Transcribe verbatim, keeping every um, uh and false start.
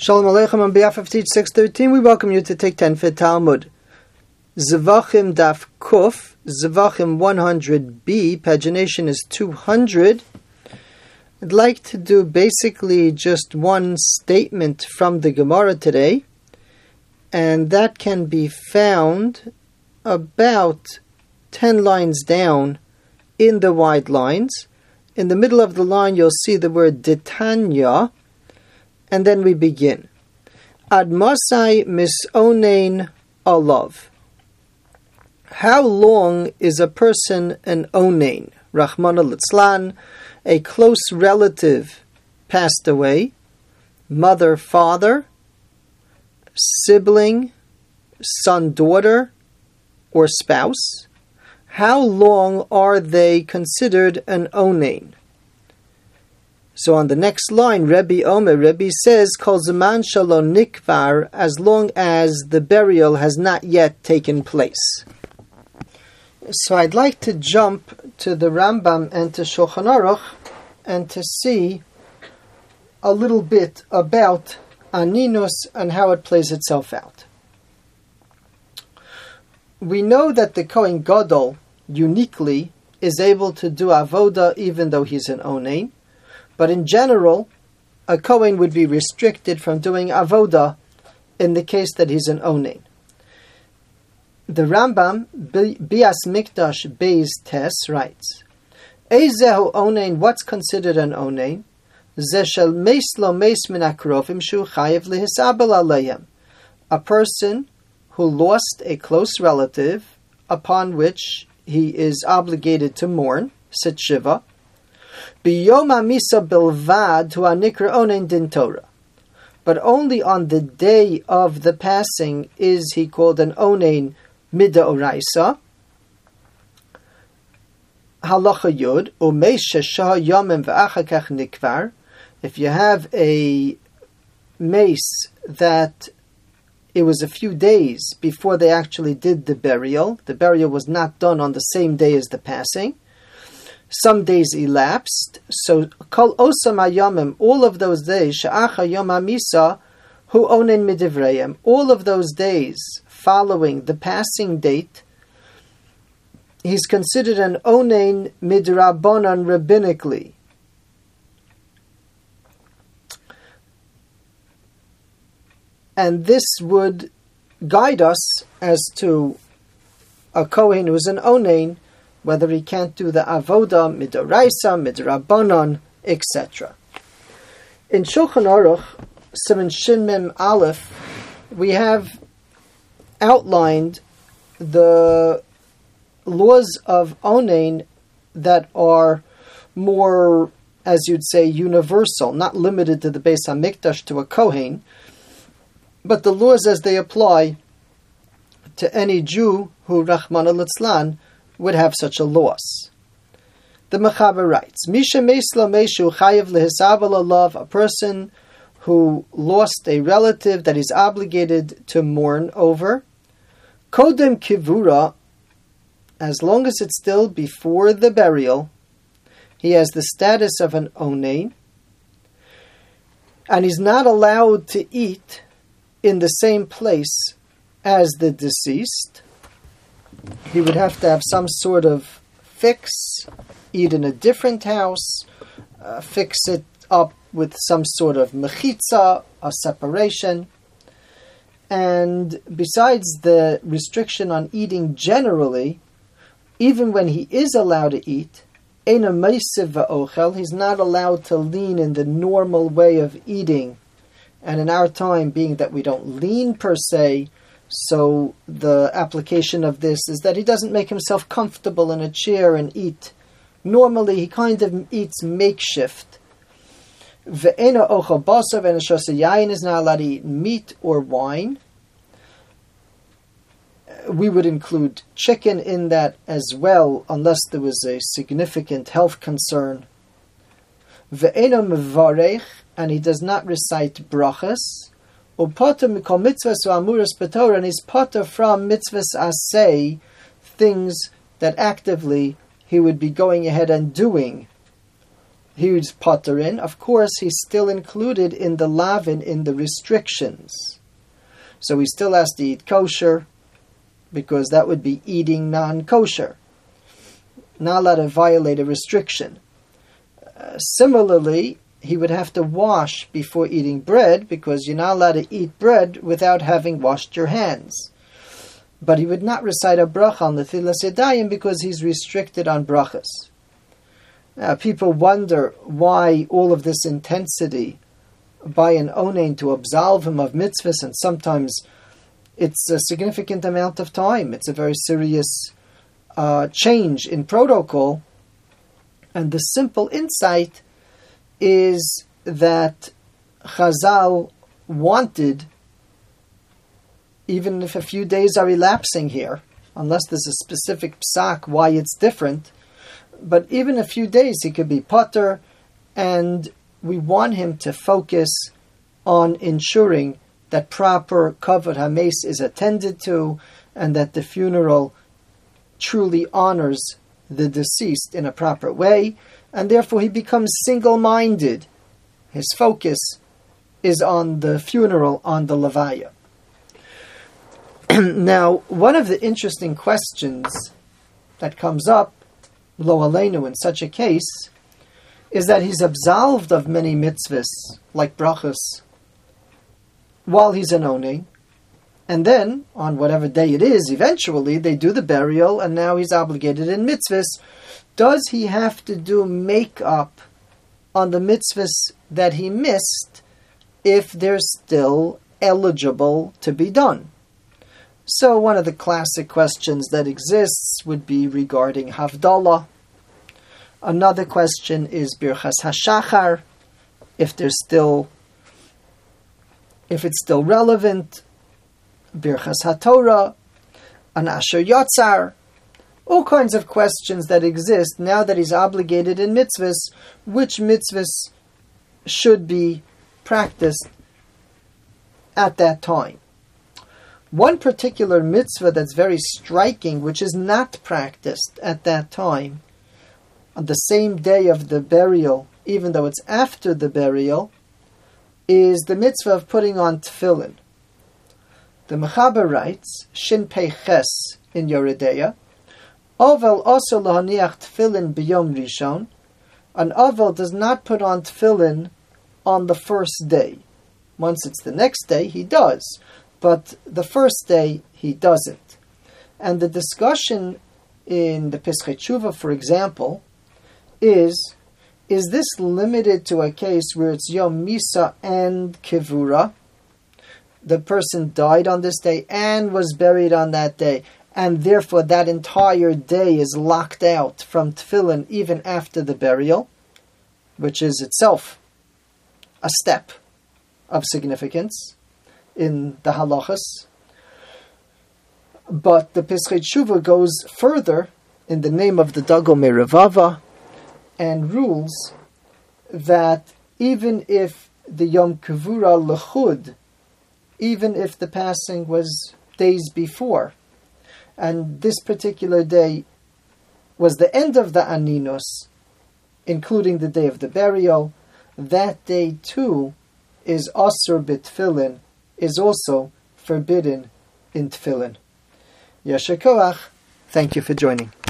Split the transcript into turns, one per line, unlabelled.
Shalom Aleichem. On behalf of Teach six thirteen, we welcome you to take ten for Talmud. Zvachim Daf Kuf, Zvachim one hundred b, pagination is two hundred. I'd like to do basically just one statement from the Gemara today, and that can be found about ten lines down in the wide lines. In the middle of the line, you'll see the word Ditanya, and then we begin. Ad masai misonein alav. How long is a person an onein? Rahmana litzlan, a close relative passed away, mother, father, sibling, son, daughter, or spouse. How long are they considered an onein? So on the next line, Rebbe Omer, Rebbe says, Kol zaman shalom nikvar, as long as the burial has not yet taken place. So I'd like to jump to the Rambam and to Shulchan Aruch and to see a little bit about Aninus and how it plays itself out. We know that the Kohen Gadol uniquely is able to do avoda even though he's an onein. But in general, a Kohen would be restricted from doing avoda in the case that he's an onein. The Rambam, Bias Mikdash Beis Tes, writes, Eizehu onein, what's considered an onein? Ze shel meis lo meis min akrofim shu chayev lihisabel aleihem. A person who lost a close relative upon which he is obligated to mourn, sit shiva, Biyom Misa Bilvad to Anikra Onein Din Torah. But only on the day of the passing is he called an Onein Mida Oraisa. Halacha Yud, Umeish Shah Yomim V'achakach Nikvar. If you have a mace that it was a few days before they actually did the burial, the burial was not done on the same day as the passing, some days elapsed, so kol osam hayamim, all of those days, she'acha yom hamisa, hu onen midivreim, all of those days following the passing date, he's considered an onen midrabanan rabbinically. And this would guide us as to a Kohen who's an onen, whether he can't do the avoda, midoraisa, midrabanan, et cetera. In Shulchan Aruch, Siman Shin Mem Aleph, we have outlined the laws of onein that are more, as you'd say, universal, not limited to the Beis HaMikdash, to a Kohen, but the laws as they apply to any Jew who, Rahmana litzlan, would have such a loss. The Mechaber writes, Misha Meisla Meishu Chayev Lehisavel Alav, a person who lost a relative that he's obligated to mourn over. Kodem Kivura, as long as it's still before the burial, he has the status of an onein, and he's not allowed to eat in the same place as the deceased. He would have to have some sort of fix, eat in a different house, uh, fix it up with some sort of mechitza, a separation. And besides the restriction on eating generally, even when he is allowed to eat, eina meisiv va'ochel, he's not allowed to lean in the normal way of eating. And in our time, being that we don't lean per se, so the application of this is that he doesn't make himself comfortable in a chair and eat. Normally, he kind of eats makeshift. Ve'ena ochel basar ve'ena yayin is not allowed to eat meat or wine. We would include chicken in that as well, unless there was a significant health concern. Ve'ena mevarech, and he does not recite brachas. Upata mikol mitzvahs amuras b'Torah, and he's pata from mitzvahs asay, things that actively he would be going ahead and doing. He's potter in. Of course, he's still included in the lavin, in the restrictions. So he still has to eat kosher, because that would be eating non-kosher. Not allowed to violate a restriction. Uh, similarly, he would have to wash before eating bread, because you're not allowed to eat bread without having washed your hands. But he would not recite a bracha on the Netilas Yadayim because he's restricted on brachas. Now, people wonder why all of this intensity by an onain to absolve him of mitzvahs, and sometimes it's a significant amount of time. It's a very serious uh, change in protocol. And the simple insight is that Chazal wanted, even if a few days are elapsing here, unless there's a specific psak why it's different, but even a few days he could be potter, and we want him to focus on ensuring that proper kavod hames is attended to, and that the funeral truly honors the deceased in a proper way, and therefore he becomes single-minded. His focus is on the funeral, on the levaya. Now, one of the interesting questions that comes up, lo aleinu, in such a case, is that he's absolved of many mitzvahs, like brachas, while he's an onain, and then, on whatever day it is, eventually, they do the burial, and now he's obligated in mitzvahs. Does he have to do makeup on the mitzvahs that he missed if they're still eligible to be done? So one of the classic questions that exists would be regarding Havdalah. Another question is Birchas HaShachar, if there's still, if it's still relevant. Birchas HaTorah, an Asher Yotzar, all kinds of questions that exist now that he's obligated in mitzvahs. Which mitzvahs should be practiced at that time? One particular mitzvah that's very striking, which is not practiced at that time, on the same day of the burial, even though it's after the burial, is the mitzvah of putting on tefillin. The Mechaber writes, Shin Pei Ches in Yoredeya, Ovel also lohaniach tefillin b'yom rishon. An Ovel does not put on tefillin on the first day. Once it's the next day, he does. But the first day, he doesn't. And the discussion in the Pesachei Tshuva, for example, is, is this limited to a case where it's Yom Misa and Kivura? The person died on this day and was buried on that day, and therefore that entire day is locked out from tefillin even after the burial, which is itself a step of significance in the halachas. But the Pesachei Tshuva goes further in the name of the Dagol Merevava and rules that even if the Yom Kivura Lechud, even if the passing was days before, and this particular day was the end of the Aninos, including the day of the burial, that day too is Asur b'Tefillin, is also forbidden in Tefillin. Yasher Koach, thank you for joining.